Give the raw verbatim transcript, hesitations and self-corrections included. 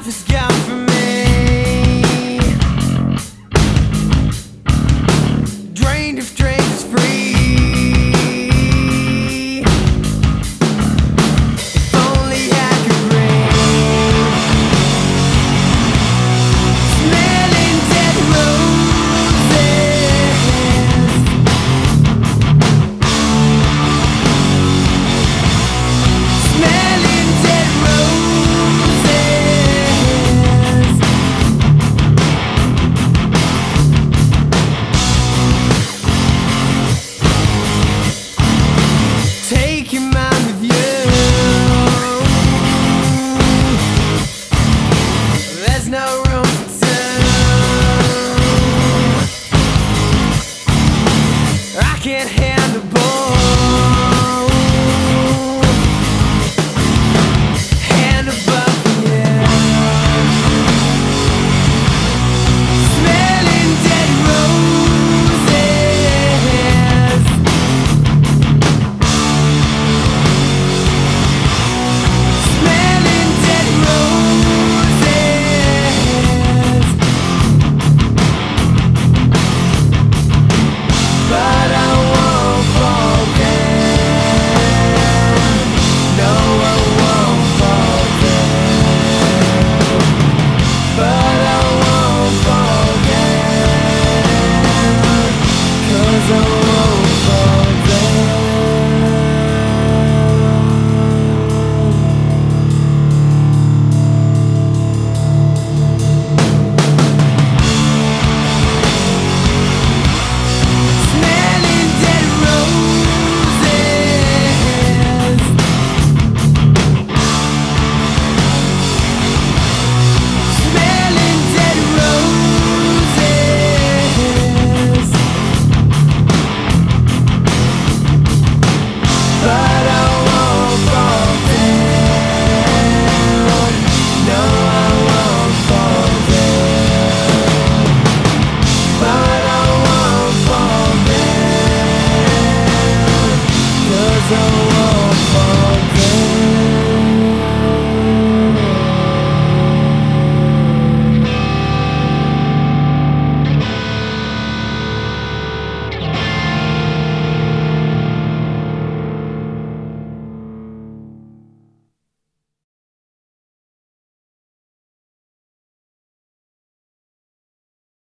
has gone from me. Drained of strangers free. If only I could breathe. Smelling dead roses. Smelling dead roses. Take your mind with you. There's no room for two. I can't handle both. Hand above you. Smelling dead roses. Smelling dead roses. But I won't forget. No, I won't forget. But I won't forget. 'Cause I won't forget. Smelling dead roses. Smelling dead roses. But I won't forget. No, I won't forget. But I won't forget. 'Cause I won't forget.